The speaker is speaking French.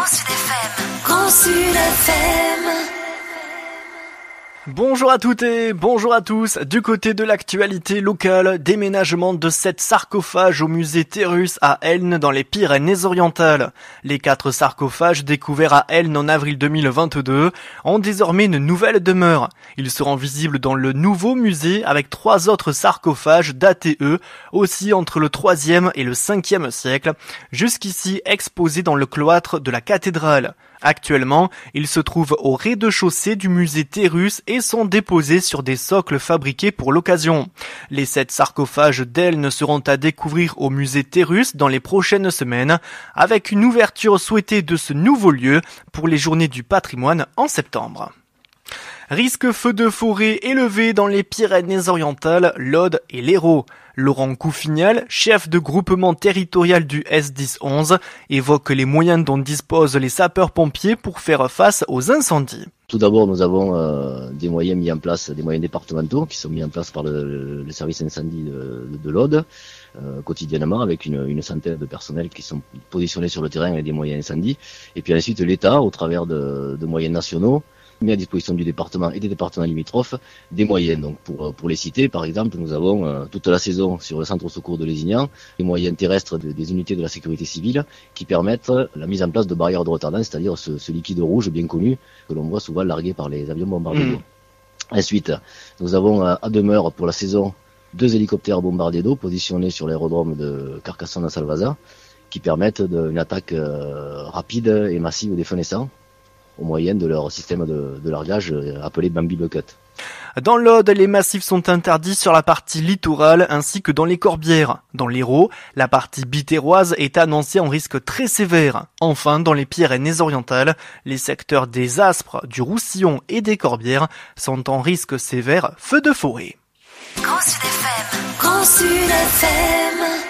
Grand Sud FM. Grand Sud FM. Bonjour à toutes et bonjour à tous. Du côté de l'actualité locale, déménagement de 7 sarcophages au musée Terrus à Elne dans les Pyrénées-Orientales. Les 4 sarcophages découverts à Elne en avril 2022 ont désormais une nouvelle demeure. Ils seront visibles dans le nouveau musée avec 3 autres sarcophages datés aussi entre le 3e et le 5e siècle, jusqu'ici exposés dans le cloître de la cathédrale. Actuellement, ils se trouvent au rez-de-chaussée du musée Terrus et sont déposés sur des socles fabriqués pour l'occasion. Les 7 sarcophages d'Elne seront à découvrir au musée Terrus dans les prochaines semaines, avec une ouverture souhaitée de ce nouveau lieu pour les journées du patrimoine en septembre. Risque feu de forêt élevé dans les Pyrénées-Orientales, l'Aude et l'Hérault. Laurent Coufignal, chef de groupement territorial du S10-11, évoque les moyens dont disposent les sapeurs-pompiers pour faire face aux incendies. Tout d'abord, nous avons des moyens mis en place, des moyens départementaux qui sont mis en place par le service incendie de l'Aude quotidiennement avec une centaine de personnels qui sont positionnés sur le terrain avec des moyens incendie. Et puis ensuite, l'État, au travers de moyens nationaux, mis à disposition du département et des départements limitrophes des moyens. Donc pour les citer, par exemple, nous avons toute la saison sur le centre au secours de Lézignan des moyens terrestres des unités de la sécurité civile qui permettent la mise en place de barrières de retardant, c'est-à-dire ce liquide rouge bien connu que l'on voit souvent largué par les avions bombardiers d'eau. Ensuite, nous avons à demeure pour la saison 2 hélicoptères bombardiers d'eau positionnés sur l'aérodrome de Carcassonne-Salvasa qui permettent une attaque rapide et massive des feux naissants au moyen de leur système de largage appelé Bambi Bucket. Dans l'Aude, les massifs sont interdits sur la partie littorale ainsi que dans les Corbières. Dans l'Hérault, la partie biterroise est annoncée en risque très sévère. Enfin, dans les Pyrénées-Orientales, les secteurs des Aspres, du Roussillon et des Corbières sont en risque sévère feu de forêt. Grand Sud FM. Grand Sud FM.